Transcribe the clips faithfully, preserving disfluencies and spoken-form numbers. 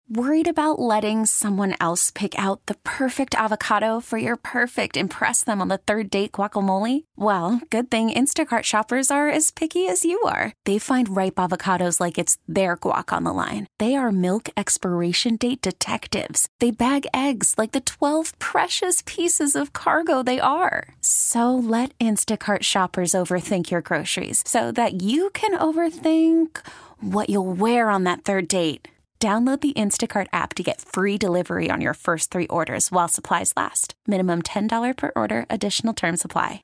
Worried about letting someone else pick out the perfect avocado for your perfect impress them on the third date guacamole? Well, good thing Instacart shoppers are as picky as you are. They find ripe avocados like it's their guac on the line. They are milk expiration date detectives. They bag eggs like the twelve precious pieces of cargo they are. So let Instacart shoppers overthink your groceries so that you can overthink what you'll wear on that third date. Download the Instacart app to get free delivery on your first three orders while supplies last. Minimum ten dollars per order. Additional terms apply.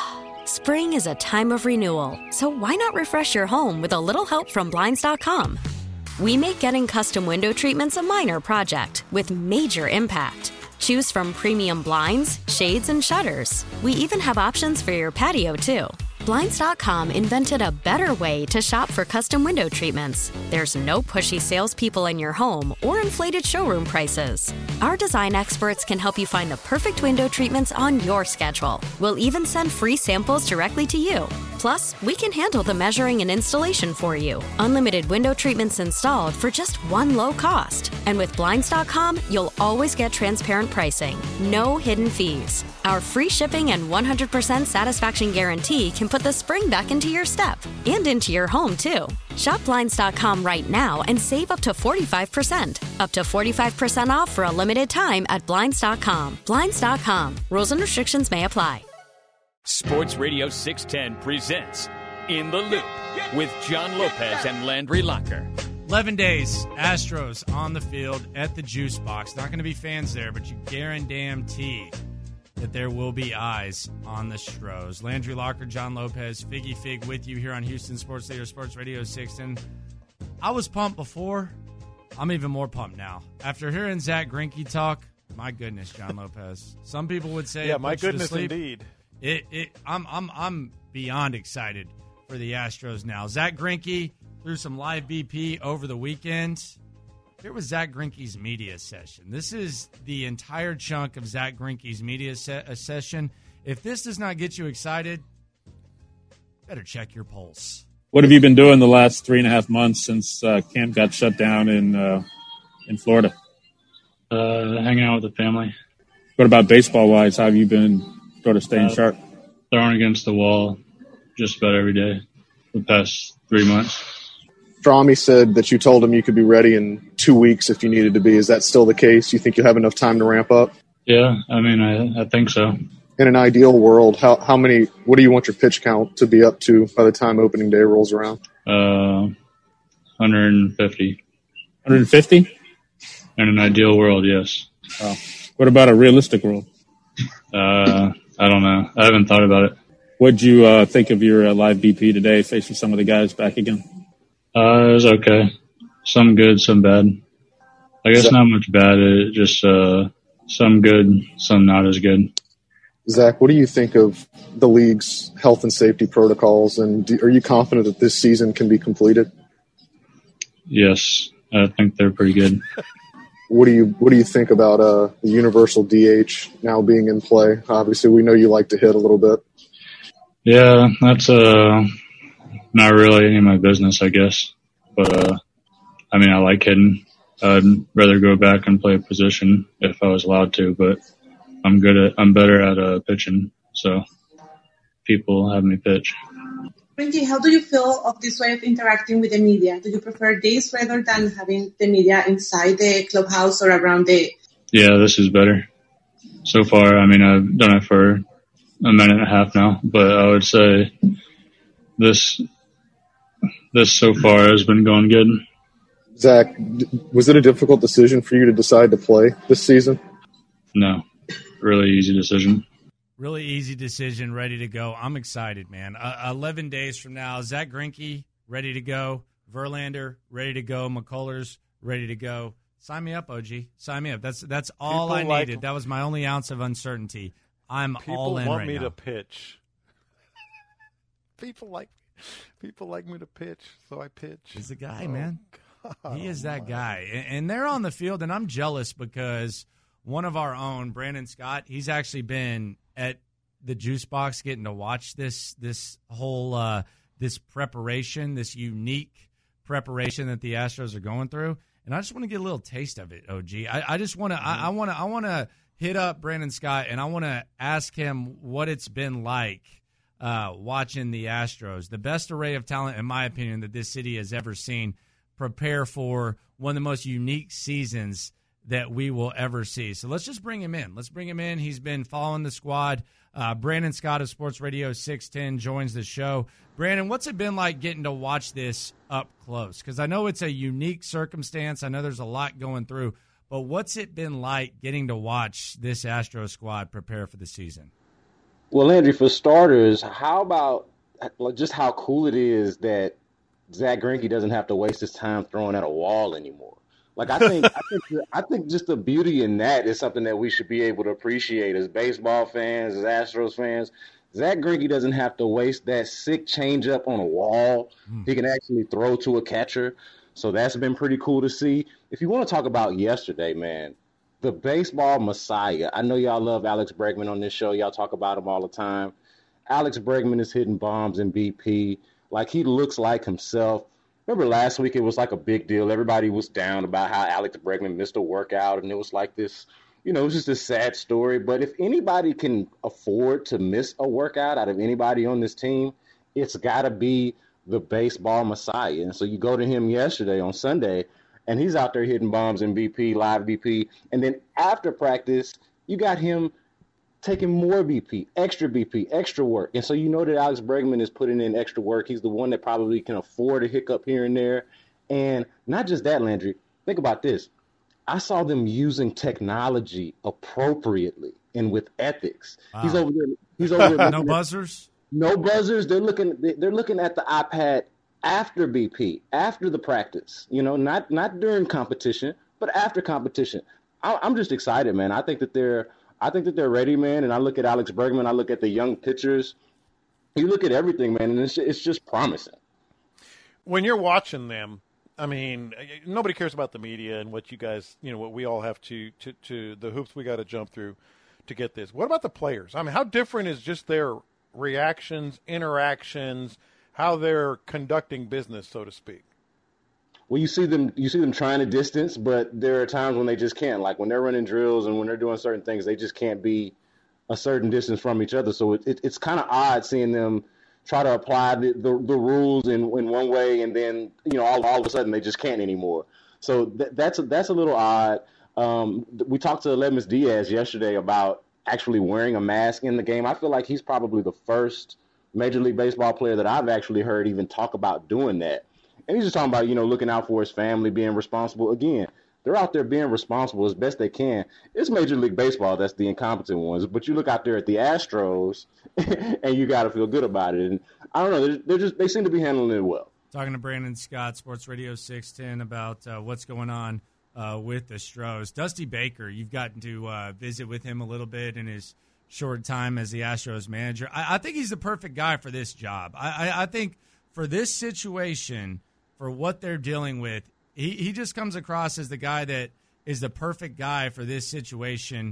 Spring is a time of renewal, so why not refresh your home with a little help from Blinds dot com? We make getting custom window treatments a minor project with major impact. Choose from premium blinds, shades, and shutters. We even have options for your patio, too. Blinds dot com invented a better way to shop for custom window treatments. There's no pushy salespeople in your home or inflated showroom prices. Our design experts can help you find the perfect window treatments on your schedule. We'll even send free samples directly to you. Plus, we can handle the measuring and installation for you. Unlimited window treatments installed for just one low cost. And with Blinds dot com, you'll always get transparent pricing. No hidden fees. Our free shipping and one hundred percent satisfaction guarantee can put the spring back into your step and into your home, too. Shop Blinds dot com right now and save up to forty-five percent. Up to forty-five percent off for a limited time at Blinds dot com. Blinds dot com. Rules and restrictions may apply. Sports Radio six ten presents In the Loop with John Lopez and Landry Locker. eleven days, Astros on the field at the Juice Box. Not going to be fans there, but you guarantee that there will be eyes on the Stros. Landry Locker, John Lopez, Figgy Fig with you here on Houston Sports Leader, Sports Radio six ten. I was pumped before. I'm even more pumped now. After hearing Zach Greinke talk, my goodness, John Lopez. Some people would say, yeah, it my puts you to goodness, sleep. indeed. It, it, I'm, I'm, I'm beyond excited for the Astros now. Zach Greinke threw some live B P over the weekend. Here was Zach Greinke's media session. This is the entire chunk of Zach Greinke's media se- session. If this does not get you excited, better check your pulse. What have you been doing the last three and a half months since uh, camp got shut down in uh, in Florida? Uh, hanging out with the family. What about baseball-wise? How have you been sort of staying uh, sharp? Throwing against the wall just about every day for the past three months. Strami said that you told him you could be ready in two weeks if you needed to be. Is that still the case? You think you'll have enough time to ramp up? Yeah, I mean, I, I think so. In an ideal world, how how many? What do you want your pitch count to be up to by the time opening day rolls around? Uh, one hundred fifty. one hundred fifty? In an ideal world, yes. Oh. What about a realistic world? Uh, I don't know. I haven't thought about it. What'd you uh, think of your uh, live B P today, facing some of the guys back again? Uh, it was okay. Some good, some bad. I guess not much bad. It just uh, some good, some not as good. Zach, what do you think of the league's health and safety protocols, and do, are you confident that this season can be completed? Yes, I think they're pretty good. What do you What do you think about uh, the universal D H now being in play? Obviously, we know you like to hit a little bit. Yeah, that's uh, not really any of my business, I guess. But uh, I mean, I like hitting. I'd rather go back and play a position if I was allowed to, but I'm good at. I'm better at uh, pitching, so people have me pitch. Greinke, how do you feel of this way of interacting with the media? Do you prefer this rather than having the media inside the clubhouse or around the? Yeah, this is better. So far, I mean, I've done it for a minute and a half now, but I would say this this so far has been going good. Zach, was it a difficult decision for you to decide to play this season? No, really easy decision. Really easy decision, ready to go. I'm excited, man. Uh, eleven days from now, Zach Greinke, ready to go. Verlander, ready to go. McCullers, ready to go. Sign me up, O G. Sign me up. That's that's all People I like, needed. That was my only ounce of uncertainty. I'm people all in want right me now. to pitch. People like people like me to pitch, so I pitch. He's the guy, oh, man. God, he is that my. guy. And, and they're on the field, and I'm jealous because one of our own, Brandon Scott, he's actually been at the Juice Box getting to watch this this whole uh, this preparation, this unique preparation that the Astros are going through. and I just want to get a little taste of it, O G. I, I just want to, I, I want to, I want to hit up Brandon Scott, and I want to ask him what it's been like uh, watching the Astros, the best array of talent, in my opinion, that this city has ever seen, prepare for one of the most unique seasons that we will ever see. So let's just bring him in. Let's bring him in. He's been following the squad. Uh, Brandon Scott of Sports Radio six ten joins the show. Brandon, what's it been like getting to watch this up close? Because I know it's a unique circumstance. I know there's a lot going through. But what's it been like getting to watch this Astros squad prepare for the season? Well, Landry, for starters, how about just how cool it is that Zach Greinke doesn't have to waste his time throwing at a wall anymore? Like, I think, I think, I think just the beauty in that is something that we should be able to appreciate as baseball fans, as Astros fans. Zach Greinke doesn't have to waste that sick changeup on a wall. Mm. He can actually throw to a catcher. So that's been pretty cool to see. If you want to talk about yesterday, man, the baseball messiah. I know y'all love Alex Bregman on this show. Y'all talk about him all the time. Alex Bregman is hitting bombs in B P. Like, he looks like himself. Remember last week it was like a big deal. Everybody was down about how Alex Bregman missed a workout, and it was like this, you know, it was just a sad story. But if anybody can afford to miss a workout out of anybody on this team, it's got to be the baseball messiah. And so you go to him yesterday on Sunday, and he's out there hitting bombs in B P, live B P. And then after practice, you got him taking more B P, extra B P, extra work. And so you know that Alex Bregman is putting in extra work. He's the one that probably can afford a hiccup here and there. And not just that, Landry. Think about this. I saw them using technology appropriately and with ethics. Wow. He's over there. He's over there. No buzzers? No buzzers. They're looking they're looking at the iPad after B P, after the practice. You know, not not during competition, but after competition. I, I'm just excited, man. I think that they're I think that they're ready, man, and I look at Alex Bregman, I look at the young pitchers. You look at everything, man, and it's, it's just promising. When you're watching them, I mean, nobody cares about the media and what you guys, you know, what we all have to, to, to the hoops we got to jump through to get this. What about the players? I mean, how different is just their reactions, interactions, how they're conducting business, so to speak? Well, you see them you see them trying to distance, but there are times when they just can't. Like when they're running drills and when they're doing certain things, they just can't be a certain distance from each other. So it, it, it's kind of odd seeing them try to apply the, the, the rules in, in one way, and then, you know, all, all of a sudden they just can't anymore. So th- that's, a, that's a little odd. Um, we talked to Aledmys Diaz yesterday about actually wearing a mask in the game. I feel like he's probably the first Major League Baseball player that I've actually heard even talk about doing that. And he's just talking about, you know, looking out for his family, being responsible. Again, they're out there being responsible as best they can. It's Major League Baseball that's the incompetent ones. But you look out there at the Astros, and you got to feel good about it. And I don't know, they're, they're just they seem to be handling it well. Talking to Brandon Scott, Sports Radio six ten, about uh, what's going on uh, with the Astros. Dusty Baker, you've gotten to uh, visit with him a little bit in his short time as the Astros manager. I, I think he's the perfect guy for this job. I, I, I think for this situation, for what they're dealing with, he, he just comes across as the guy that is the perfect guy for this situation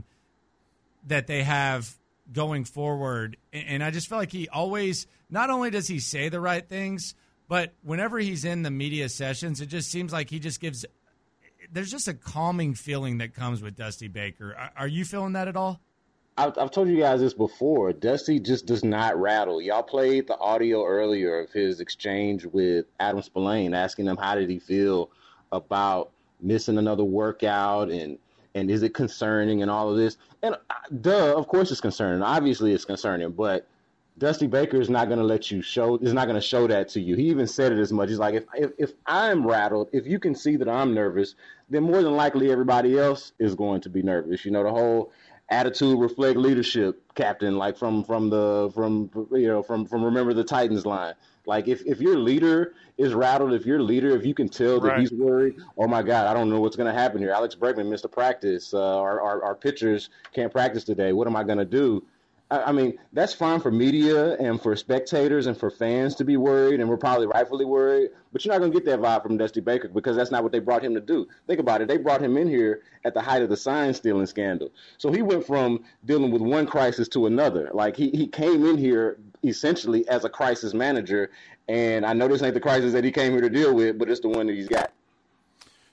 that they have going forward. And I just feel like he always, not only does he say the right things, but whenever he's in the media sessions, it just seems like he just gives, there's just a calming feeling that comes with Dusty Baker. Are, are you feeling that at all? I've, I've told you guys this before. Dusty just does not rattle. Y'all played the audio earlier of his exchange with Adam Spillane, asking him how did he feel about missing another workout and and is it concerning and all of this. And uh, duh, of course it's concerning. Obviously it's concerning, but Dusty Baker is not going to let you show, is not going to show that to you. He even said it as much. He's like, if, if if I'm rattled, if you can see that I'm nervous, then more than likely everybody else is going to be nervous. You know, the whole attitude reflect leadership, captain, like from from the from you know from from Remember the Titans line. Like if if your leader is rattled, if your leader, if you can tell that right. he's worried, oh my God, I don't know what's going to happen here. Alex Bregman missed a practice. Uh, our, our our pitchers can't practice today. What am I going to do? I, I mean, that's fine for media and for spectators and for fans to be worried, and we're probably rightfully worried. But you're not going to get that vibe from Dusty Baker because that's not what they brought him to do. Think about it. They brought him in here at the height of the sign stealing scandal. So he went from dealing with one crisis to another. Like he, he came in here essentially as a crisis manager. And I know this ain't the crisis that he came here to deal with, but it's the one that he's got.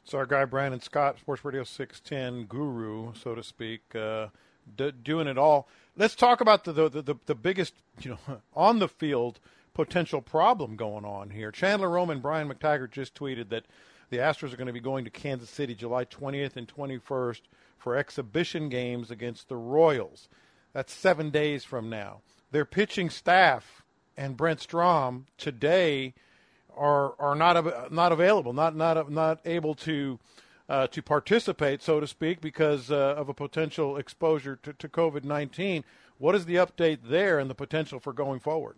So our guy Brandon Scott, Sports Radio six ten guru, so to speak, uh, d- doing it all. Let's talk about the, the the the biggest, you know, on the field potential problem going on here. Chandler Rome and Brian McTaggart just tweeted that the Astros are going to be going to Kansas City July twentieth and twenty-first for exhibition games against the Royals. That's seven days from now. Their pitching staff and Brent Strom today are are not not available, not not not able to uh, to participate, so to speak, because uh, of a potential exposure to, to COVID nineteen. What is the update there and the potential for going forward?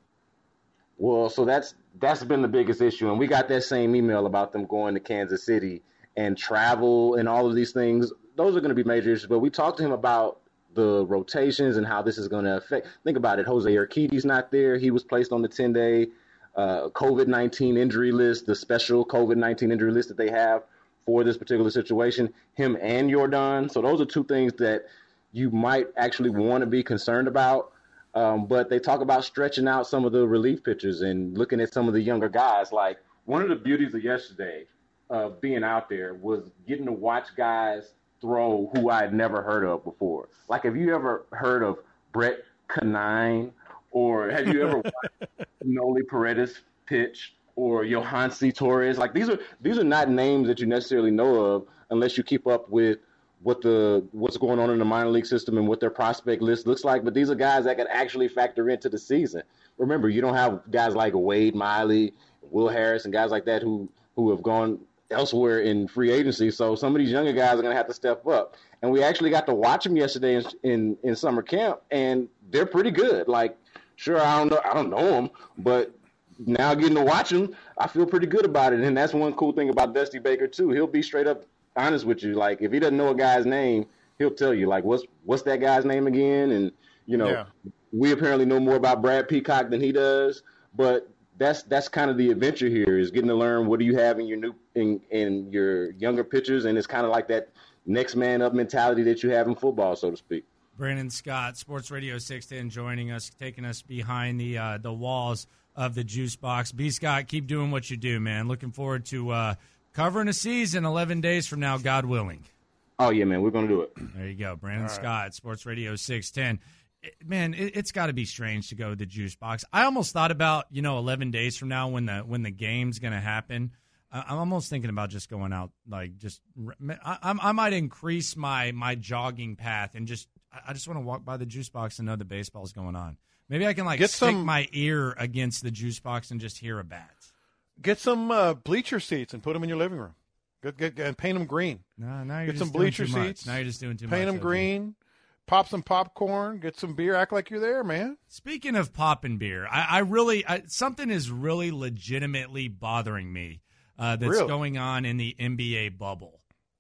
Well, so that's that's been the biggest issue, and we got that same email about them going to Kansas City and travel and all of these things. Those are going to be major issues, but we talked to him about the rotations and how this is going to affect. Think about it. Jose Urquidy's not there. He was placed on the ten-day uh, COVID nineteen injury list, the special COVID nineteen injury list that they have for this particular situation, him and Yordan. So those are two things that you might actually want to be concerned about. Um, but they talk about stretching out some of the relief pitchers and looking at some of the younger guys. Like, one of the beauties of yesterday of being out there was getting to watch guys throw who I had never heard of before. Like, have you ever heard of Brett Canine, or have you ever watched Noli Paredes pitch, or Yohansy Torres? Like, these are these are not names that you necessarily know of unless you keep up with what the what's going on in the minor league system and what their prospect list looks like. But these are guys that can actually factor into the season. Remember, you don't have guys like Wade Miley, Will Harris, and guys like that who who have gone elsewhere in free agency. So some of these younger guys are going to have to step up. And we actually got to watch them yesterday in, in, in summer camp, and they're pretty good. Like, sure, I don't know, I don't know them, but now getting to watch them, I feel pretty good about it. And that's one cool thing about Dusty Baker too. He'll be straight up honest with you. Like, if he doesn't know a guy's name, he'll tell you, like, what's what's that guy's name again? And, you know, yeah. we apparently know more about Brad Peacock than he does, but that's that's kind of the adventure here, is getting to learn what do you have in your new in, in your younger pitchers, and it's kind of like that next man up mentality that you have in football, so to speak. Brandon Scott, Sports Radio six ten, joining us, taking us behind the uh, the walls of the Juice Box. B. Scott, keep doing what you do, man. Looking forward to uh, covering a season eleven days from now, God willing. Oh, yeah, man, we're going to do it. There you go. Brandon All right. Scott, Sports Radio six ten. It, man, it, it's got to be strange to go to the Juice Box. I almost thought about, you know, eleven days from now when the when the game's going to happen. Uh, I'm almost thinking about just going out, like, just I, I might increase my my jogging path and just I just want to walk by the Juice Box and know the baseball's going on. Maybe I can, like, Get stick some, my ear against the Juice Box and just hear a bat. Get some uh, bleacher seats and put them in your living room. Get, get, and paint them green. No, now you're get just some doing bleacher too much. seats. Now you're just doing too paint much. Paint them green. Pop some popcorn. Get some beer. Act like you're there, man. Speaking of popping beer, I, I really I, something is really legitimately bothering me uh, that's really? going on in the N B A bubble.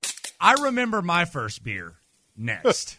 I remember my first beer. Next.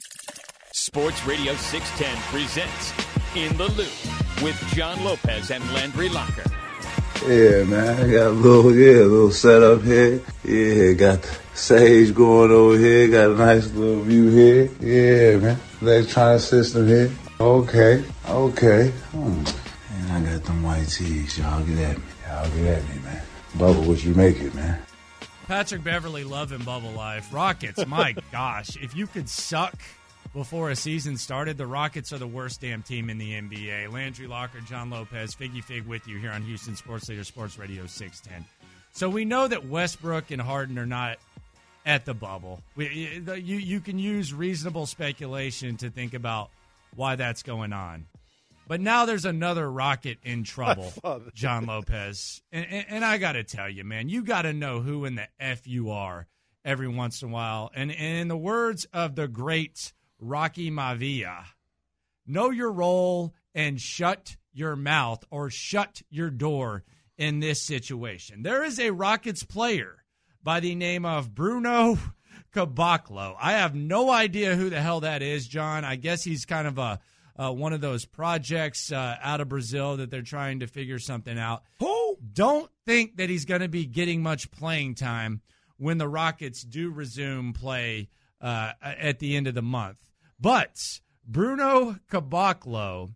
Sports Radio six ten presents In the Loop with John Lopez and Landry Locker. Yeah, man, I got a little, yeah, a little setup here. Yeah, got the sage going over here. Got a nice little view here. Yeah, man, electronic system here. Okay, okay. Hmm. And I got them white tees. Y'all get at me. Y'all get at me, man. Bubba, what you make it, man? Patrick Beverly loving Bubble Life. Rockets, my gosh, if you could suck before a season started, the Rockets are the worst damn team in the N B A. Landry Locker, John Lopez, Figgy Fig with you here on Houston Sports Leader Sports Radio six ten. So we know that Westbrook and Harden are not at the bubble. We, you, you can use reasonable speculation to think about why that's going on. But now there's another Rocket in trouble, John Lopez. And, and, and I got to tell you, man, you got to know who in the F you are every once in a while. And, and in the words of the great Rocky Maivia, know your role and shut your mouth or shut your door in this situation. There is a Rockets player by the name of Bruno Caboclo. I have no idea who the hell that is, John. I guess he's kind of a uh, one of those projects uh, out of Brazil that they're trying to figure something out. Who? Don't think that he's going to be getting much playing time when the Rockets do resume play uh, at the end of the month. But Bruno Caboclo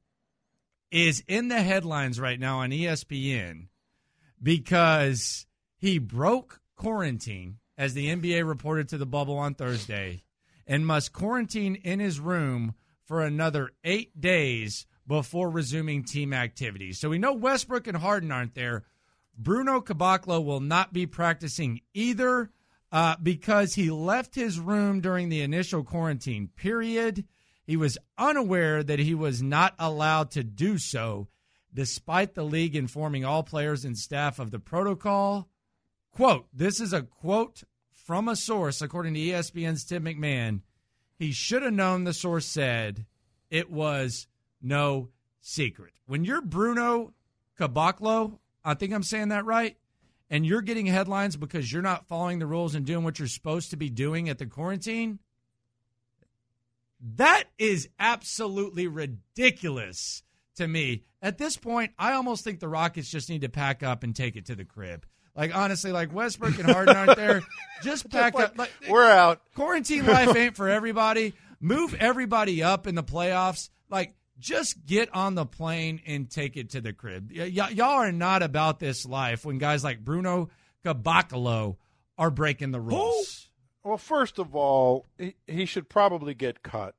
is in the headlines right now on E S P N because he broke quarantine as the N B A reported to the bubble on Thursday, and must quarantine in his room for another eight days before resuming team activities. So we know Westbrook and Harden aren't there. Bruno Caboclo will not be practicing either uh, because he left his room during the initial quarantine period. He was unaware that he was not allowed to do so, despite the league informing all players and staff of the protocol. Quote, this is a quote from a source, according to E S P N's Tim McMahon. He should have known, the source said, it was no secret. When you're Bruno Caboclo, I think I'm saying that right, and you're getting headlines because you're not following the rules and doing what you're supposed to be doing at the quarantine, that is absolutely ridiculous to me. At this point, I almost think the Rockets just need to pack up and take it to the crib. Like, honestly, like Westbrook and Harden aren't there. Just pack just like, up. Like, we're out. Quarantine life ain't for everybody. Move everybody up in the playoffs. Like, just get on the plane and take it to the crib. Y- y- y'all are not about this life when guys like Bruno Caboclo are breaking the rules. Well, first of all, he, he should probably get cut.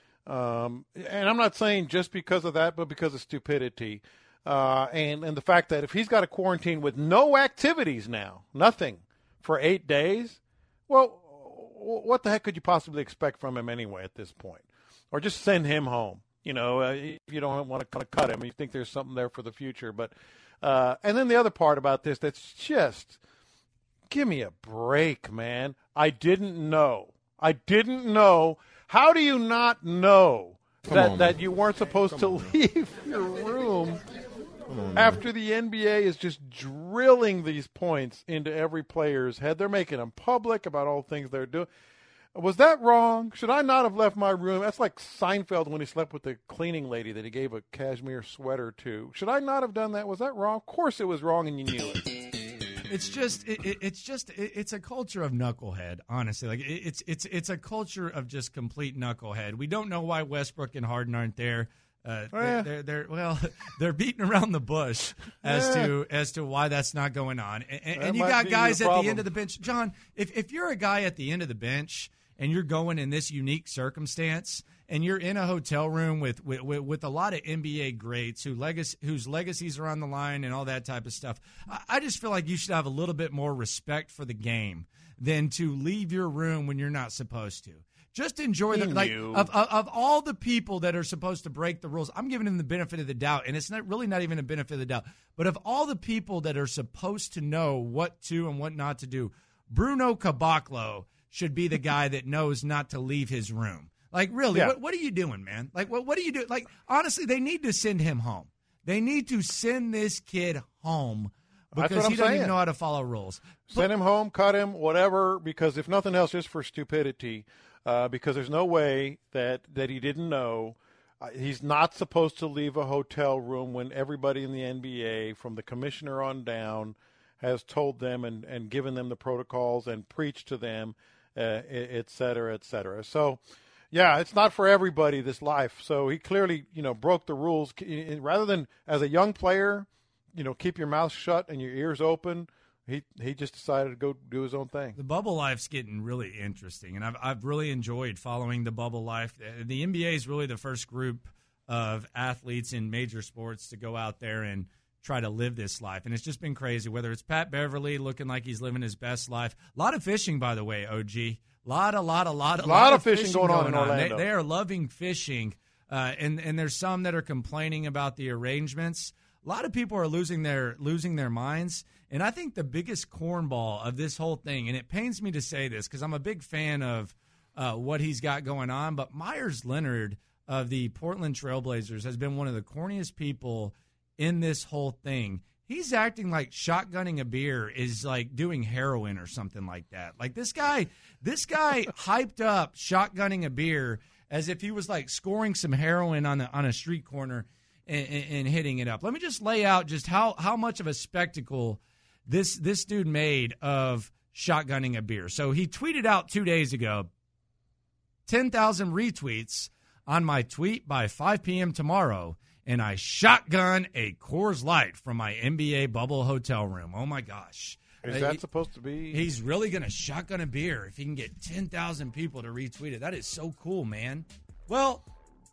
Um, and I'm not saying just because of that, but because of stupidity. Uh, and, and the fact that if he's got a quarantine with no activities now, nothing, for eight days, well, what the heck could you possibly expect from him anyway at this point? Or just send him home. You know, uh, if you don't want to kind of cut him, you think there's something there for the future. But uh, and then the other part about this that's just, give me a break, man. I didn't know. I didn't know. How do you not know Come that, on, that you weren't supposed Come to on, leave your room on, after the N B A is just drilling these points into every player's head? They're making them public about all things they're doing. Was that wrong? Should I not have left my room? That's like Seinfeld when he slept with the cleaning lady that he gave a cashmere sweater to. Should I not have done that? Was that wrong? Of course it was wrong, and you knew it. It's just, it, it, it's just, it, it's a culture of knucklehead. Honestly, like it, it's, it's, it's a culture of just complete knucklehead. We don't know why Westbrook and Harden aren't there. Uh, Oh, yeah. they're, they're, they're, well, they're beating around the bush as Yeah. to as to why that's not going on. And, and, That and you might got be guys the at the problem. end of the bench, John. If if you're a guy at the end of the bench and you're going in this unique circumstance, and you're in a hotel room with with, with a lot of N B A greats who legacy, whose legacies are on the line and all that type of stuff, I, I just feel like you should have a little bit more respect for the game than to leave your room when you're not supposed to. Just enjoy He the like knew. of, of of all the people that are supposed to break the rules. I'm giving them the benefit of the doubt, and it's not really not even a benefit of the doubt. But of all the people that are supposed to know what to and what not to do, Bruno Caboclo should be the guy that knows not to leave his room. Like, really, Yeah. what what are you doing, man? Like, what what are you doing? Like, honestly, they need to send him home. They need to send this kid home That's because what he I'm doesn't saying. even know how to follow rules. Send him home, cut him, whatever, because if nothing else, just for stupidity, uh, because there's no way that, that he didn't know. Uh, he's not supposed to leave a hotel room when everybody in the N B A, from the commissioner on down, has told them and, and given them the protocols and preached to them, uh, et cetera, et cetera. So, yeah, it's not for everybody, this life. So he clearly, you know, broke the rules. Rather than, as a young player, you know, keep your mouth shut and your ears open, he he just decided to go do his own thing. The bubble life's getting really interesting, and I've I've really enjoyed following the bubble life. The N B A is really the first group of athletes in major sports to go out there and try to live this life, and it's just been crazy. Whether it's Pat Beverly looking like he's living his best life, a lot of fishing, by the way, O G, lot, a lot, a lot, a lot, lot of fishing, fishing going on in Orlando. They, they are loving fishing, uh, and and there's some that are complaining about the arrangements. A lot of people are losing their losing their minds, and I think the biggest cornball of this whole thing, and it pains me to say this because I'm a big fan of uh, what he's got going on, but Myers Leonard of the Portland Trailblazers has been one of the corniest people in this whole thing. He's acting like shotgunning a beer is like doing heroin or something like that. Like this guy, this guy hyped up shotgunning a beer as if he was like scoring some heroin on the on a street corner and, and, and hitting it up. Let me just lay out just how how much of a spectacle this this dude made of shotgunning a beer. So he tweeted out two days ago, ten thousand retweets on my tweet by five p.m. tomorrow, and I shotgun a Coors Light from my N B A bubble hotel room. Oh, my gosh. Is Uh, that he- supposed to be? He's really going to shotgun a beer if he can get ten thousand people to retweet it. That is so cool, man. Well,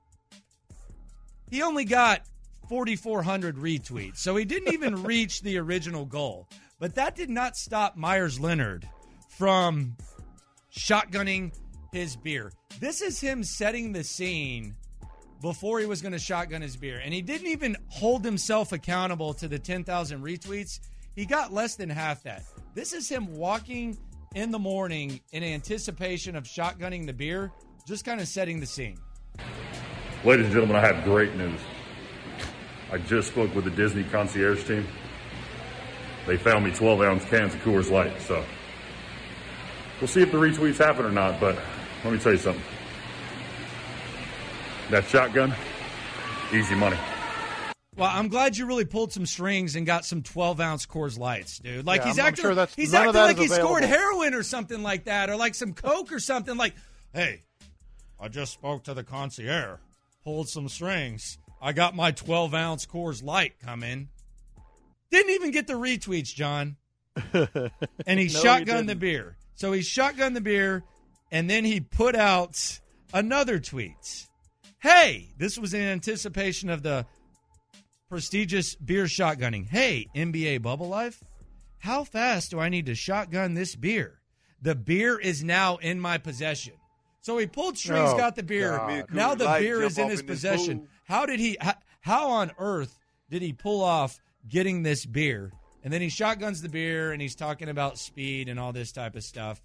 he only got forty-four hundred retweets, so he didn't even reach the original goal. But that did not stop Myers Leonard from shotgunning his beer. This is him setting the scene before he was going to shotgun his beer. And he didn't even hold himself accountable to the ten thousand retweets. He got less than half that. This is him walking in the morning in anticipation of shotgunning the beer, just kind of setting the scene. Ladies and gentlemen, I have great news. I just spoke with the Disney concierge team. They found me twelve ounce cans of Coors Light, so we'll see if the retweets happen or not, but let me tell you something. That shotgun, easy money. Well, I'm glad you really pulled some strings and got some twelve ounce Coors Lights, dude. Like Yeah, he's I'm- I'm acting, sure that's- he's none of acting that like is he scored available. heroin or something like that, or like some coke or something. Like, hey, I just spoke to the concierge, pulled some strings. I got my twelve ounce Coors Light coming. Didn't even get the retweets, John. And he No, he shotgunned didn't. the beer. So he shotgunned the beer, and then he put out another tweet. Hey, this was in anticipation of the prestigious beer shotgunning. Hey, N B A Bubble Life, how fast do I need to shotgun this beer? The beer is now in my possession. So he pulled strings, Oh, got the beer. God. Now the Light beer jump is in off his in this possession. pool. How did he, how, how on earth did he pull off getting this beer? And then he shotguns the beer and he's talking about speed and all this type of stuff.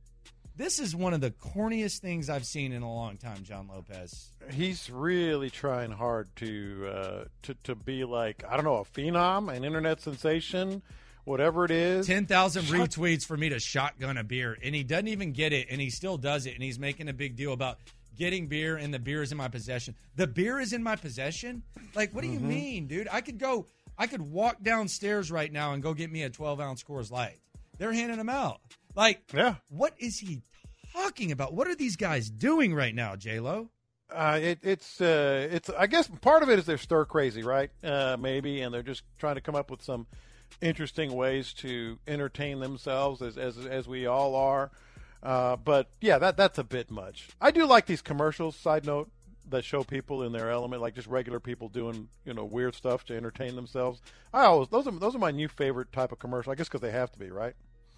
This is one of the corniest things I've seen in a long time, John Lopez. He's really trying hard to uh, to to be like, I don't know, a phenom, an internet sensation, whatever it is. ten thousand retweets for me to shotgun a beer, and he doesn't even get it, and he still does it, and he's making a big deal about getting beer, and the beer is in my possession. The beer is in my possession? Like, what do you Mm-hmm. mean, dude? I could go, I could walk downstairs right now and go get me a twelve ounce Coors Light. They're handing them out. Like, Yeah. what is he talking about? What are these guys doing right now, J-Lo? Uh, it, it's uh, it's. I guess part of it is they're stir crazy, right? Uh, maybe, and they're just trying to come up with some interesting ways to entertain themselves, as as as we all are. Uh, but yeah, that that's a bit much. I do like these commercials. Side note, that show people in their element, like just regular people doing you know weird stuff to entertain themselves. I always those are those are my new favorite type of commercial. I guess because they have to be, right?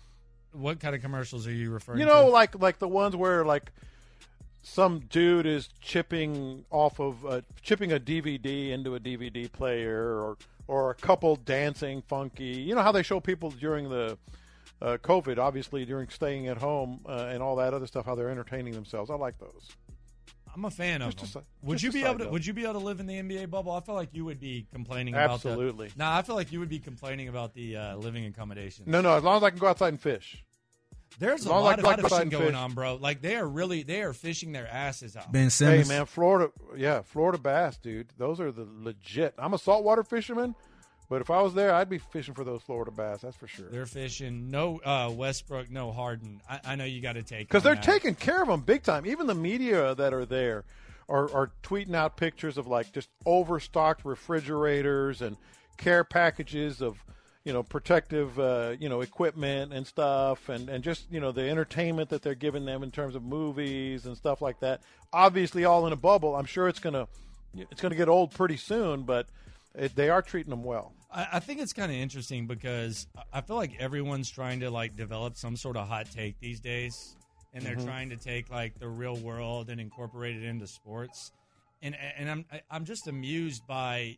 What kind of commercials are you referring You to? know, like like the ones where like some dude is chipping off of uh, chipping a D V D into a D V D player, or or a couple dancing funky. You know how they show people during the uh, COVID, obviously during staying at home uh, and all that other stuff, how they're entertaining themselves. I like those. I'm a fan of Just a them. si- Would just you a be side able to? note. Would you be able to live in the N B A bubble? I feel like you would be complaining Absolutely. about the. Nah, I feel like you would be complaining about the uh, living accommodations. No, no, as long as I can go outside and fish. There's As a long as lot I of, can lot go of outside fishing and going fish. on, bro. Like they are really they are fishing their asses off. Ben Hey Simmons. man, Florida, yeah, Florida bass, dude. Those are the legit. I'm a saltwater fisherman, but if I was there, I'd be fishing for those Florida bass. That's for sure. They're fishing. No uh, Westbrook, no Harden. I, I know you got to take Because on they're that. taking care of them big time. Even the media that are there are, are tweeting out pictures of like just overstocked refrigerators and care packages of, you know, protective, uh, you know, equipment and stuff, and, and just, you know, the entertainment that they're giving them in terms of movies and stuff like that. Obviously, all in a bubble. I'm sure it's gonna it's gonna get old pretty soon, but it, they are treating them well. I, I think it's kind of interesting because I feel like everyone's trying to like develop some sort of hot take these days, and they're Mhm. trying to take like the real world and incorporate it into sports. And and I'm I'm just amused by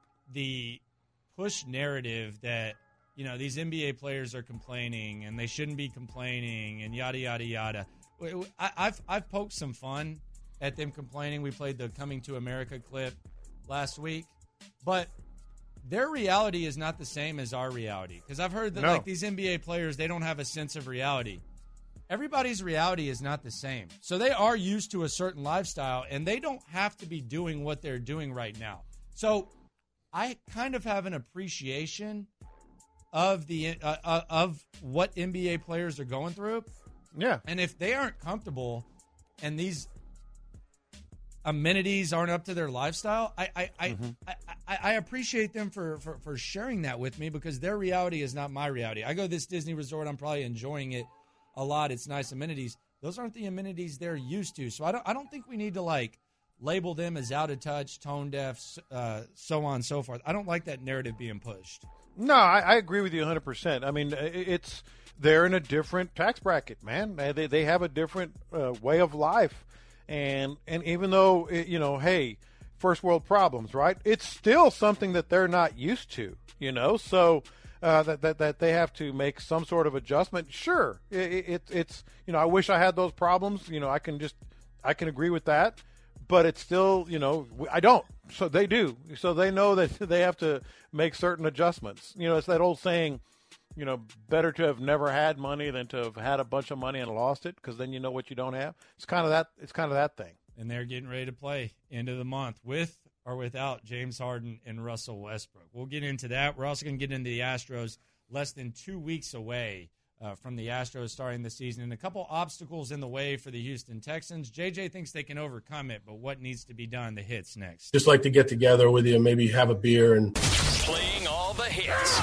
the push narrative that you know these N B A players are complaining and they shouldn't be complaining and yada yada yada. I, I've I've poked some fun at them complaining. We played the Coming to America clip last week, but their reality is not the same as our reality. Because I've heard that No. like these N B A players, they don't have a sense of reality. Everybody's reality is not the same. So they are used to a certain lifestyle, and they don't have to be doing what they're doing right now. So I kind of have an appreciation of the uh, uh, of what N B A players are going through. Yeah. And if they aren't comfortable and these amenities aren't up to their lifestyle. I I I, Mm-hmm. I, I, I appreciate them for, for, for sharing that with me because their reality is not my reality. I go to this Disney resort. I'm probably enjoying it a lot. It's nice amenities. Those aren't the amenities they're used to. So I don't I don't think we need to like label them as out of touch, tone deaf, uh, so on and so forth. I don't like that narrative being pushed. No, I, I agree with you one hundred percent. I mean, it's they're in a different tax bracket, man. They they have a different uh, way of life, and and even though it, you know, hey, first world problems, right? It's still something that they're not used to, you know. So uh, that that that they have to make some sort of adjustment. Sure, it, it it's you know, I wish I had those problems. You know, I can just I can agree with that. But it's still, you know, I don't. So they do. So they know that they have to make certain adjustments. You know, it's that old saying, you know, better to have never had money than to have had a bunch of money and lost it, because then you know what you don't have. It's kind of that. It's kind of that thing. And they're getting ready to play end of the month with or without James Harden and Russell Westbrook. We'll get into that. We're also going to get into the Astros less than two weeks away Uh, from the Astros starting the season, and a couple obstacles in the way for the Houston Texans. J J thinks they can overcome it, but what needs to be done? The hits next. Just like to get together with you, maybe have a beer and playing all the hits.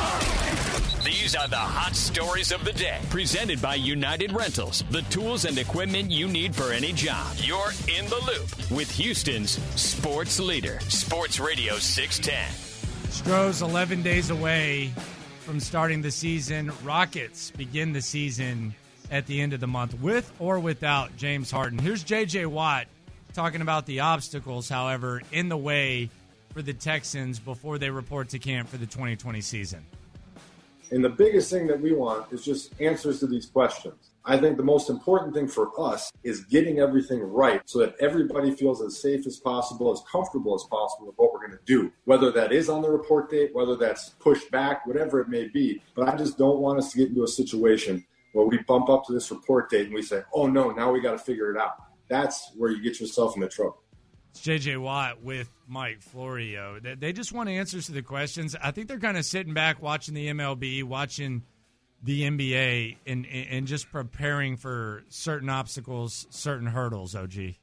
These are the hot stories of the day, presented by United Rentals, the tools and equipment you need for any job. You're in the loop with Houston's sports leader, Sports Radio six ten. Astros eleven days away from starting the season. Rockets begin the season at the end of the month with or without James Harden. Here's J J Watt talking about the obstacles, however, in the way for the Texans before they report to camp for the twenty twenty season. And the biggest thing that we want is just answers to these questions. I think the most important thing for us is getting everything right so that everybody feels as safe as possible, as comfortable as possible with what we're going to do, whether that is on the report date, whether that's pushed back, whatever it may be. But I just don't want us to get into a situation where we bump up to this report date and we say, oh, no, now we got to figure it out. That's where you get yourself into trouble. It's J J Watt with Mike Florio. They just want answers to the questions. I think they're kind of sitting back watching the M L B, watching the N B A, and, and just preparing for certain obstacles, certain hurdles, O G.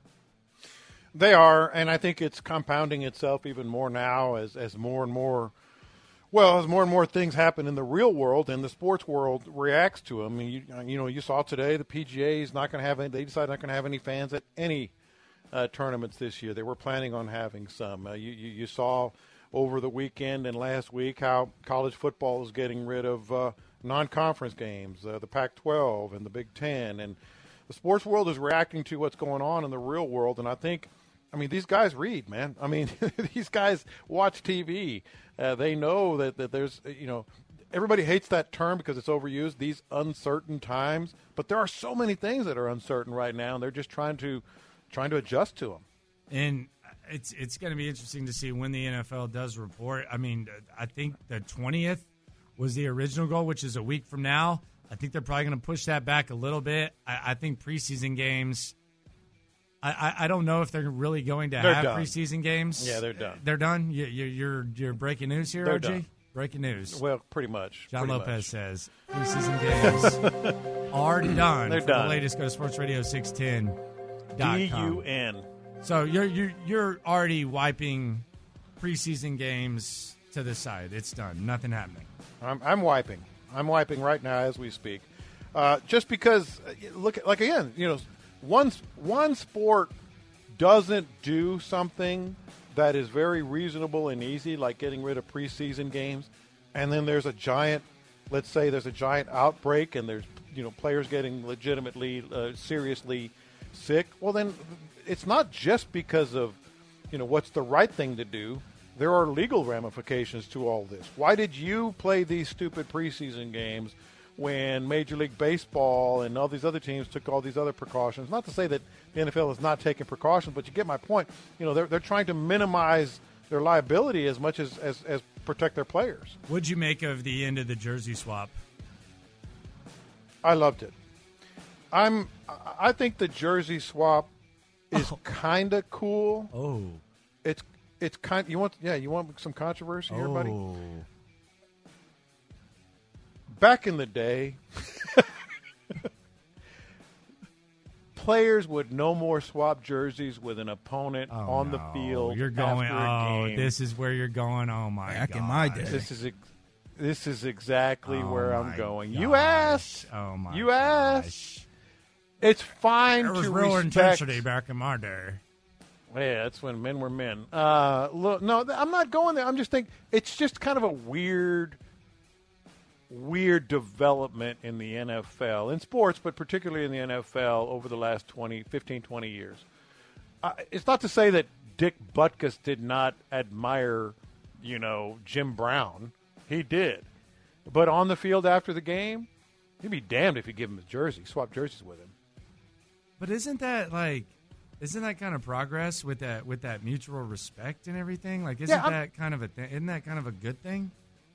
They are, and I think it's compounding itself even more now as, as more and more, well, as more and more things happen in the real world and the sports world reacts to them. I mean, you, you know, you saw today the P G A is not going to have any, they decided not going to have any fans at any uh, tournaments this year. They were planning on having some. Uh, you, you, you saw over the weekend and last week how college football is getting rid of uh, non-conference games, uh, the Pac twelve and the Big Ten, and the sports world is reacting to what's going on in the real world. And I think, I mean, these guys read, man. I mean, these guys watch T V. Uh, they know that, that there's, you know, everybody hates that term because it's overused, these uncertain times. But there are so many things that are uncertain right now, and they're just trying to trying to adjust to them. And it's it's going to be interesting to see when the N F L does report. I mean, I think the twentieth was the original goal, which is a week from now. I think they're probably going to push that back a little bit. I, I think preseason games, I, I, I don't know if they're really going to They're have done. preseason games. Yeah, they're done. They're done? You, you, you're you're breaking news here, They're O G? done. Breaking news. Well, pretty much. John pretty Lopez much. says preseason games are done. They're For done. the latest, go to sports radio six ten dot com. D U N. So you're you're you're already wiping preseason games to the side. It's done. Nothing happening. I'm, I'm wiping. I'm wiping right now as we speak. Uh, just because, uh, look, like again, you know, one one sport doesn't do something that is very reasonable and easy, like getting rid of preseason games, and then there's a giant, let's say there's a giant outbreak, and there's you know players getting legitimately, uh, seriously sick. Well, then it's not just because of you know what's the right thing to do. There are legal ramifications to all this. Why did you play these stupid preseason games when Major League Baseball and all these other teams took all these other precautions? Not to say that the N F L is not taking precautions, but you get my point. You know, they're they're trying to minimize their liability as much as, as, as protect their players. What'd you make of the end of the jersey swap? I loved it. I'm. I think the jersey swap is Oh. kind of cool. Oh, it's it's kind. You want yeah? You want some controversy here, buddy? Oh. Back in the day, players would no more swap jerseys with an opponent Oh, on the no. field. You're going. after a Oh, game. this is where you're going. Oh my Back god! in my day. This is ex- this is exactly Oh, where I'm my going. gosh. You asked. Oh my! You asked. It's fine There was to real respect. intensity back in my day. Yeah, that's when men were men. Uh, look, no, I'm not going there. I'm just thinking it's just kind of a weird, weird development in the N F L, in sports, but particularly in the N F L over the last twenty, fifteen, twenty years. Uh, it's not to say that Dick Butkus did not admire, you know, Jim Brown. He did. But on the field after the game, he'd be damned if you give him his jersey, swap jerseys with him. But isn't that like, isn't that kind of progress with that with that mutual respect and everything? Like, isn't Yeah, I'm- that kind of a th- isn't that kind of a good thing?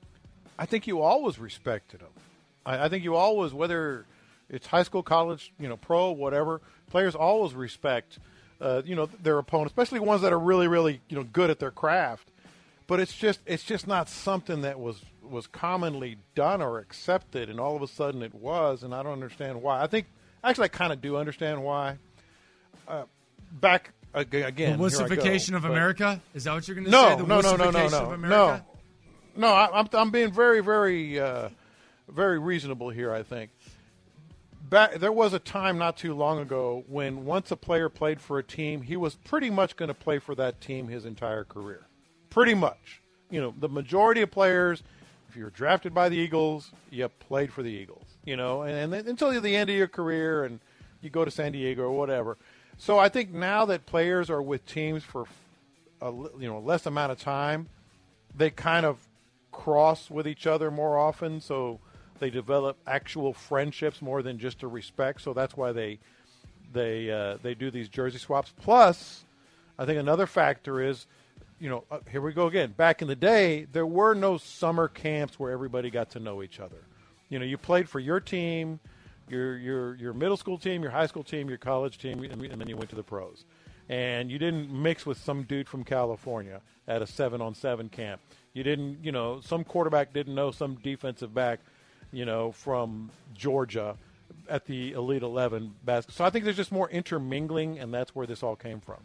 I think you always respected them. I, I think you always, whether it's high school, college, you know, pro, whatever, players always respect, uh, you know, their opponents, especially ones that are really, really, you know, good at their craft. But it's just, it's just not something that was was commonly done or accepted, and all of a sudden it was, and I don't understand why. I think, actually, I kind of do understand why. Uh, back ag- again, The wussification here I go, of but- America? Is that what you're going to no, say? The no, no, no, no, wussification no, of America? no, no. I, I'm I'm being very, very, uh, very reasonable here. I think. Back there was a time not too long ago when once a player played for a team, he was pretty much going to play for that team his entire career. Pretty much, you know, the majority of players, if you were drafted by the Eagles, you played for the Eagles. You know, and, and then, until the end of your career, and you go to San Diego or whatever. So I think now that players are with teams for a you know less amount of time, they kind of cross with each other more often. So they develop actual friendships more than just a respect. So that's why they they uh, they do these jersey swaps. Plus, I think another factor is, you know, uh, here we go again. Back in the day, there were no summer camps where everybody got to know each other. You know, you played for your team, your your your middle school team, your high school team, your college team, and, and then you went to the pros. And you didn't mix with some dude from California at a seven-on-seven camp. You didn't, you know, some quarterback didn't know some defensive back, you know, from Georgia at the Elite eleven basketball. So I think there's just more intermingling, and that's where this all came from.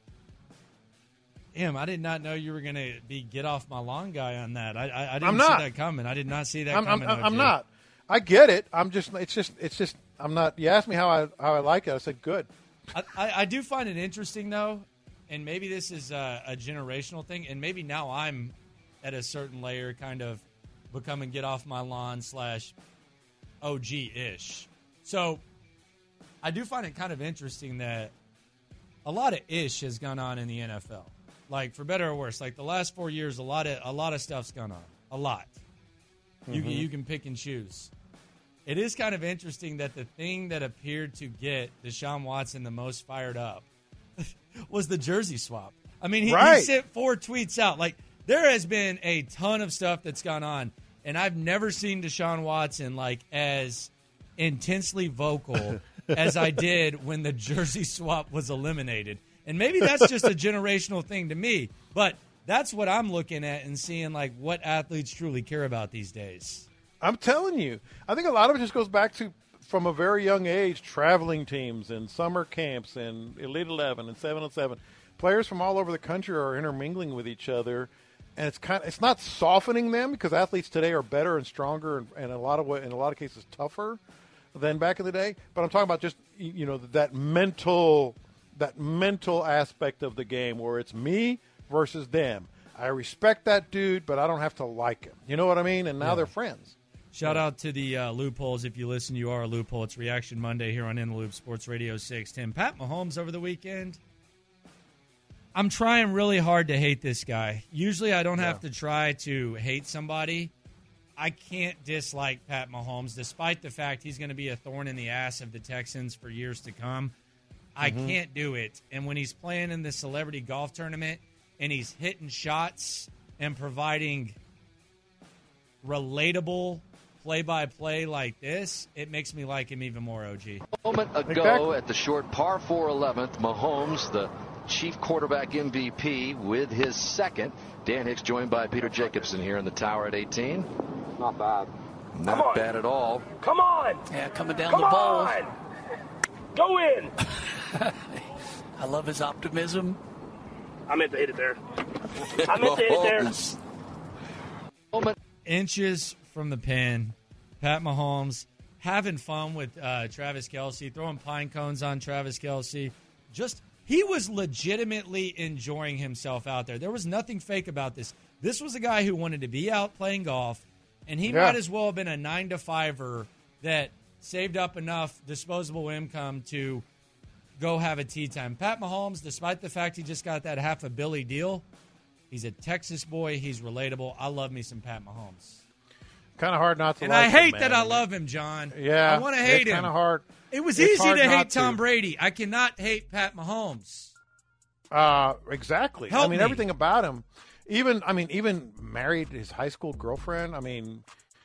Damn, I did not know you were going to be get off my lawn guy on that. I, I, I didn't I'm see not. that coming. I did not see that I'm, coming. I'm, though, I'm Jay. not. I get it. I'm just. It's just. It's just. I'm not. You asked me how I how I like it. I said good. I, I, I do find it interesting though, and maybe this is a, a generational thing, and maybe now I'm at a certain layer, kind of becoming get off my lawn slash O G ish. So I do find it kind of interesting that a lot of ish has gone on in the N F L. Like, for better or worse, like the last four years, a lot of a lot of stuff's gone on. A lot. You Mhm. can you can pick and choose. It is kind of interesting that the thing that appeared to get Deshaun Watson the most fired up was the jersey swap. I mean, he, Right. he sent four tweets out. Like, there has been a ton of stuff that's gone on, and I've never seen Deshaun Watson like as intensely vocal as I did when the jersey swap was eliminated. And maybe that's just a generational thing to me, but that's what I'm looking at and seeing, like, what athletes truly care about these days. I'm telling you, I think a lot of it just goes back to, from a very young age, traveling teams and summer camps and Elite eleven and seven on seven. Players from all over the country are intermingling with each other, and it's kind of, it's not softening them because athletes today are better and stronger and, and in a lot of way, in a lot of cases tougher than back in the day. But I'm talking about just, you know, that mental that mental aspect of the game where it's me versus them. I respect that dude, but I don't have to like him. You know what I mean? And now Yeah. they're friends. Shout out to the uh, loopholes. If you listen, you are a loophole. It's Reaction Monday here on In the Loop Sports Radio six ten. Pat Mahomes over the weekend. I'm trying really hard to hate this guy. Usually I don't have to try to hate somebody. I can't dislike Pat Mahomes, despite the fact he's going to be a thorn in the ass of the Texans for years to come. I Mhm. can't do it. And when he's playing in the celebrity golf tournament and he's hitting shots and providing relatable play-by-play like this, it makes me like him even more, O G. A moment ago Exactly. at the short par four eleventh, Mahomes, the chief quarterback M V P, with his second. Dan Hicks joined by Peter Jacobson here in the tower at eighteen. Not bad. Not bad at all. Come on! Yeah, coming down Come the bowl. on! Go in. I love his optimism. I meant to hit it there. I meant to hit it there. Inches from the pin, Pat Mahomes having fun with uh, Travis Kelce, throwing pine cones on Travis Kelce. Just he was legitimately enjoying himself out there. There was nothing fake about this. This was a guy who wanted to be out playing golf, and he Yeah. might as well have been a nine to fiver that saved up enough disposable income to go have a tea time. Pat Mahomes, despite the fact he just got that half a Billy deal, he's a Texas boy. He's relatable. I love me some Pat Mahomes. Kind of hard not to And like I hate him, that man. I love him, John. Yeah. I want to hate it's him. kind of hard. It was It's easy hard to not hate Tom to. Brady. I cannot hate Pat Mahomes. Uh, exactly. Help I mean, me. everything about him. Even, I mean, even married his high school girlfriend. I mean,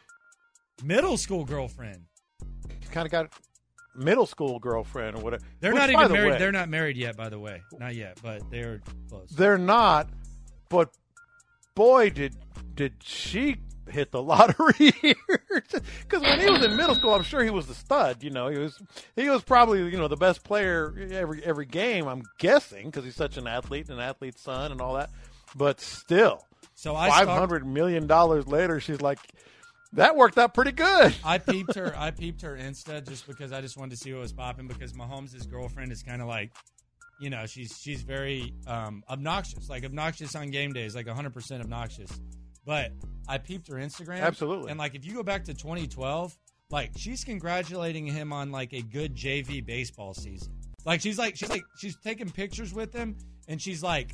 middle school girlfriend. He's kind of got middle school girlfriend or whatever. They're Which, not by even the married. way, They're not married yet, by the way. Not yet, but they're close. They're not. But boy, did did she hit the lottery here? Because when he was in middle school, I'm sure he was the stud. You know, he was he was probably you know the best player every every game. I'm guessing because he's such an athlete, and an athlete's son, and all that. But still, so I five hundred million dollars later, she's like, that worked out pretty good. I peeped her. I peeped her Insta just because I just wanted to see what was popping. Because Mahomes' girlfriend is kind of like, you know, she's she's very um, obnoxious, like obnoxious on game days, like one hundred percent obnoxious. But I peeped her Instagram, Absolutely. and like if you go back to twenty twelve, like she's congratulating him on like a good J V baseball season. Like she's like she's like she's taking pictures with him, and she's like,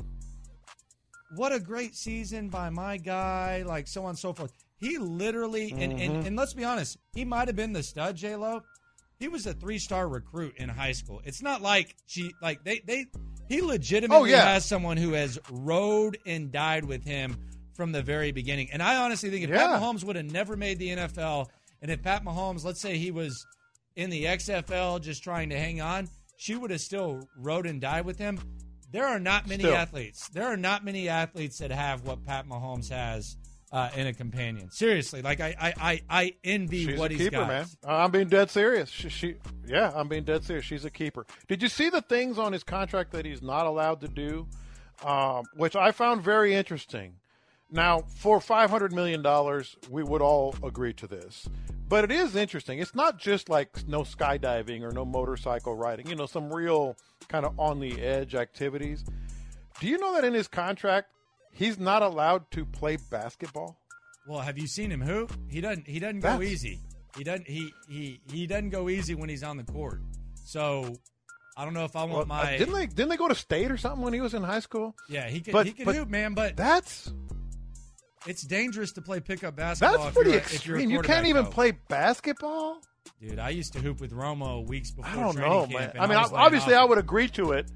what a great season by my guy, like so on and so forth. He literally, and, and, Mhm. and let's be honest, he might have been the stud, J-Lo. He was a three-star recruit in high school. It's not like she, like they, they he legitimately Oh, yeah. has someone who has rode and died with him from the very beginning. And I honestly think if Pat Yeah. Mahomes would have never made the N F L, and if Pat Mahomes, let's say he was in the X F L just trying to hang on, she would have still rode and died with him. There are not many Still. athletes. There are not many athletes that have what Pat Mahomes has uh, in a companion. Seriously, like I, I, I, I envy She's what a he's keeper, got. man. I'm being dead serious. She, she, yeah, I'm being dead serious. She's a keeper. Did you see the things on his contract that he's not allowed to do, um, which I found very interesting? Now, for five hundred million dollars, we would all agree to this. But it is interesting. It's not just like no skydiving or no motorcycle riding, you know, some real kind of on the edge activities. Do you know that in his contract, he's not allowed to play basketball? Well, have you seen him hoop? He doesn't. He doesn't go That's- easy. He doesn't. He he he doesn't go easy when he's on the court. So I don't know if I want Well, my. uh, didn't they didn't they go to state or something when he was in high school? Yeah, he could. But- he could but hoop, man. But that's it's dangerous to play pickup basketball. That's if pretty you're, a- if you're a extreme. You can't quarterback, even though. play basketball? Dude, I used to hoop with Romo weeks before I don't training know, camp. man. and I mean, was laying obviously, off I him. would agree to it.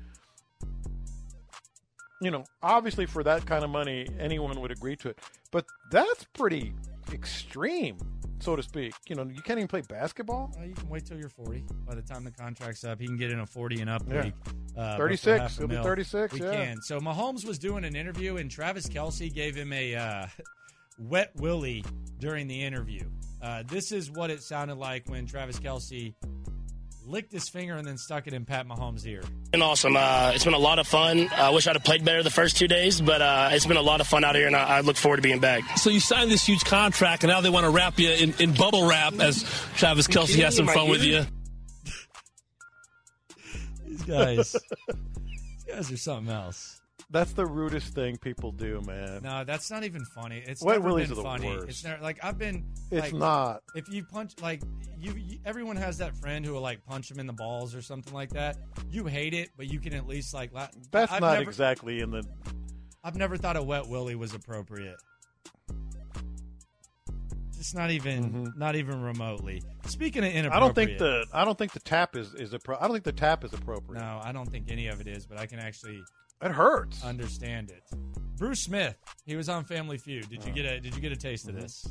You know, obviously, for that kind of money, anyone would agree to it. But that's pretty extreme, so to speak. You know, you can't even play basketball. Well, you can wait till you're forty. By the time the contract's up, he can get in a forty and up Yeah. league. Uh, thirty-six. half a He'll be mil. thirty-six, We yeah. can. So Mahomes was doing an interview, and Travis Kelce gave him a uh, wet willy during the interview. Uh, this is what it sounded like when Travis Kelce licked his finger and then stuck it in Pat Mahomes' ear. Been awesome. Uh, it's been a lot of fun. I uh, wish I'd have played better the first two days, but uh, it's been a lot of fun out here, and I, I look forward to being back. So you signed this huge contract, and now they want to wrap you in, in bubble wrap as Travis Kelce has some fun with you. These guys, these guys are something else. That's the rudest thing people do, man. No, that's not even funny. It's Wet never willies been are the funny. worst. It's never like I've been. It's like, not. If you punch like you, you, everyone has that friend who will like punch him in the balls or something like that. You hate it, but you can at least like. La- That's I've not never, exactly in the. I've never thought a wet willy was appropriate. Just not even, not even remotely. Speaking of inappropriate, I don't think the. I don't think the tap is is appro- I don't think the tap is appropriate. No, I don't think any of it is, but I can actually. It hurts. Understand it. Bruce Smith, he was on Family Feud. Did you Oh. get a Did you get a taste Mm-hmm. of this?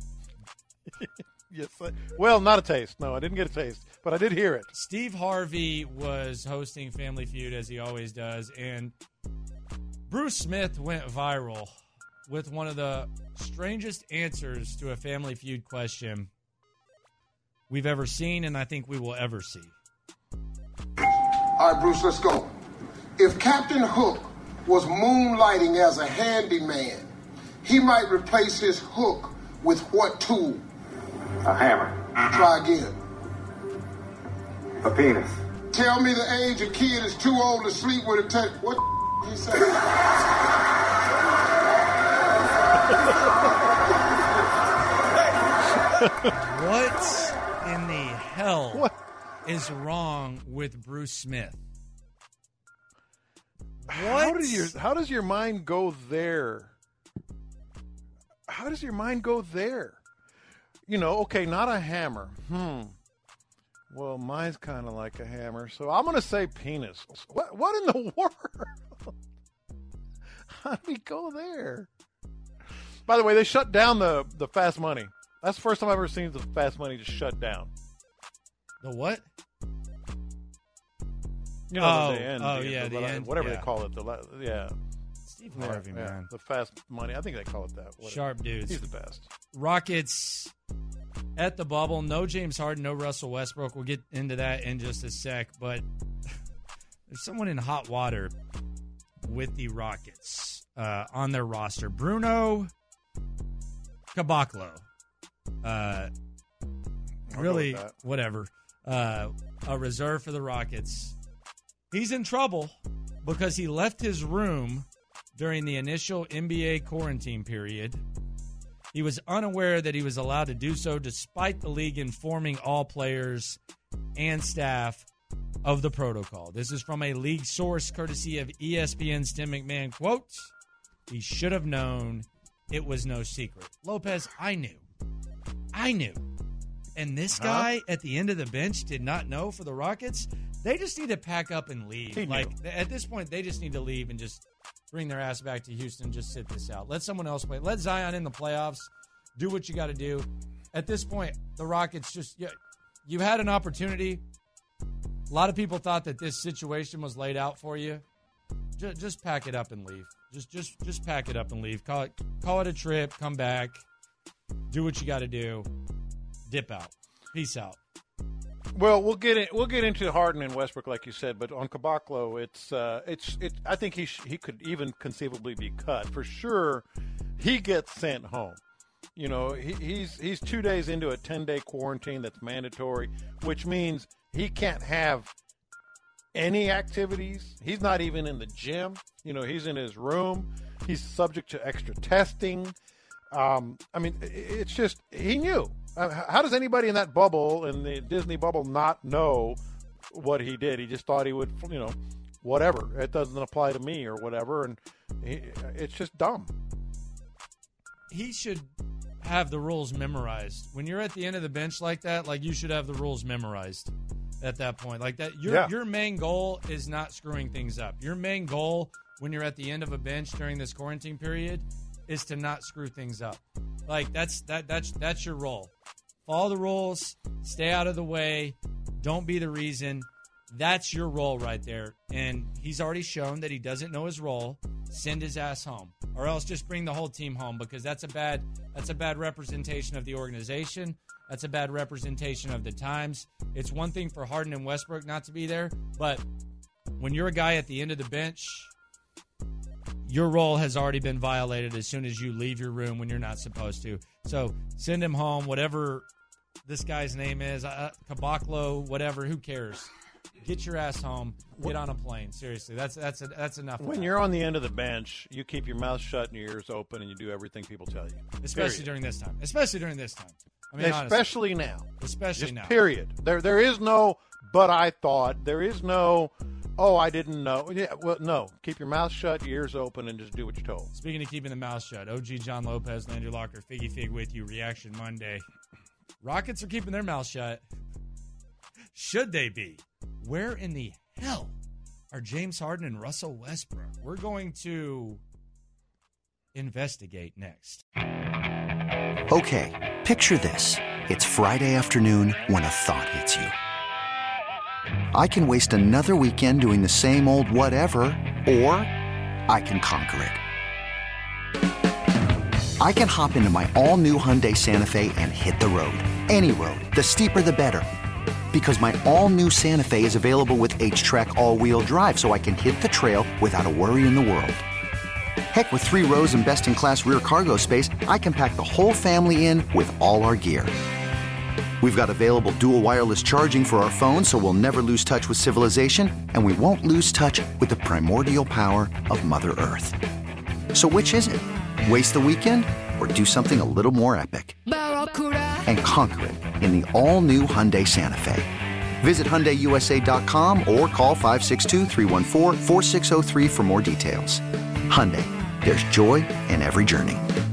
Yes. I, well, not a taste. No, I didn't get a taste, but I did hear it. Steve Harvey was hosting Family Feud as he always does, and Bruce Smith went viral with one of the strangest answers to a Family Feud question we've ever seen, and I think we will ever see. All right, Bruce, let's go. If Captain Hook was moonlighting as a handyman, he might replace his hook with what tool? A hammer. Try again. A penis. Tell me the age a kid is too old to sleep with a tech. What the he say? What in the hell what? is wrong with Bruce Smith? What? How, do your, how does your mind go there? How does your mind go there? You know, okay, not a hammer. Hmm. Well, mine's kind of like a hammer, so I'm going to say penis. What, what in the world? How did we go there? By the way, they shut down the, the Fast Money. That's the first time I've ever seen the Fast Money just shut down. The what? You know, oh, the end, oh the, yeah, the, the end. Whatever yeah. they call it. The yeah. Steve Harvey, yeah, man. The Fast Money. I think they call it that. Whatever. Sharp dudes. He's the best. Rockets at the bubble. No James Harden, no Russell Westbrook. We'll get into that in just a sec. But there's someone in hot water with the Rockets uh, on their roster. Bruno Caboclo. Uh, really, whatever. Uh, a reserve for the Rockets. He's in trouble because he left his room during the initial N B A quarantine period. He was unaware that he was allowed to do so despite the league informing all players and staff of the protocol. This is from a league source courtesy of E S P N's Tim McMahon. Quote, he should have known it was no secret. Lopez, I knew. I knew. And this guy huh? at the end of the bench did not know for the Rockets. They just need to pack up and leave. He like knew. At this point, they just need to leave and just bring their ass back to Houston and just sit this out. Let someone else play. Let Zion in the playoffs. Do what you got to do. At this point, the Rockets just you, you had an opportunity. A lot of people thought that this situation was laid out for you. Just, just pack it up and leave. Just just just pack it up and leave. Call it call it a trip. Come back. Do what you got to do. Dip out. Peace out. Well, we'll get in, we'll get into Harden and Westbrook, like you said, but on Caboclo, it's uh, it's it. I think he sh- he could even conceivably be cut for sure. He gets sent home. You know, he, he's he's two days into a ten day quarantine that's mandatory, which means he can't have any activities. He's not even in the gym. You know, he's in his room. He's subject to extra testing. Um, I mean, it's just he knew. How does anybody in that bubble, in the Disney bubble, not know what he did? He just thought he would, you know, whatever. It doesn't apply to me or whatever, and he, it's just dumb. He should have the rules memorized. When you're at the end of the bench like that, like you should have the rules memorized at that point. Like that, your Yeah. your main goal is not screwing things up. Your main goal when you're at the end of a bench during this quarantine period is to not screw things up. Like that's that that's that's your role. Follow the rules, stay out of the way, don't be the reason. That's your role right there. And he's already shown that he doesn't know his role. Send his ass home. Or else just bring the whole team home, because that's a bad that's a bad representation of the organization. That's a bad representation of the times. It's one thing for Harden and Westbrook not to be there, but when you're a guy at the end of the bench, your role has already been violated as soon as you leave your room when you're not supposed to. So send him home, whatever this guy's name is, uh, Caboclo, whatever, who cares? Get your ass home. Get on a plane. Seriously, that's that's a, that's enough. When you're on the end of the bench, you keep your mouth shut and your ears open, and you do everything people tell you. Especially Period. during this time. Especially during this time. I mean, especially honestly. now. Especially Just now. Period. There, there is no. But I thought there is no. Oh, I didn't know. Yeah, well, no. Keep your mouth shut, your ears open, and just do what you're told. Speaking of keeping the mouth shut, O G John Lopez, Landry Locker, Figgy Fig with you. Reaction Monday. Rockets are keeping their mouth shut. Should they be? Where in the hell are James Harden and Russell Westbrook? We're going to investigate next. Okay, picture this. It's Friday afternoon when a thought hits you. I can waste another weekend doing the same old whatever, or I can conquer it. I can hop into my all-new Hyundai Santa Fe and hit the road. Any road. The steeper, the better. Because my all-new Santa Fe is available with H-Track all-wheel drive, so I can hit the trail without a worry in the world. Heck, with three rows and best-in-class rear cargo space, I can pack the whole family in with all our gear. We've got available dual wireless charging for our phones, so we'll never lose touch with civilization, and we won't lose touch with the primordial power of Mother Earth. So which is it? Waste the weekend or do something a little more epic? And conquer it in the all-new Hyundai Santa Fe. Visit Hyundai U S A dot com or call five six two, three one four, four six zero three for more details. Hyundai, there's joy in every journey.